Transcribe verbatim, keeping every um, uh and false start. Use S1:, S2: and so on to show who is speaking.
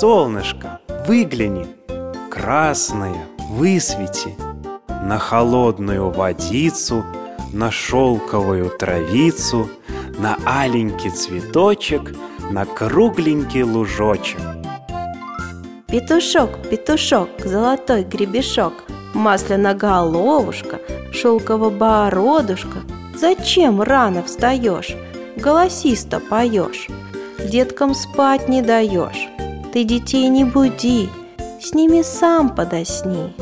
S1: солнышко, выгляни, красное, высвети на холодную водицу, на шелковую травицу, на аленький цветочек, на кругленький лужочек.
S2: Петушок, петушок, золотой гребешок, масляноголовушка, шелково-бородушка, зачем рано встаешь, голосисто поешь, деткам спать не даешь? Ты детей не буди, с ними сам подосни.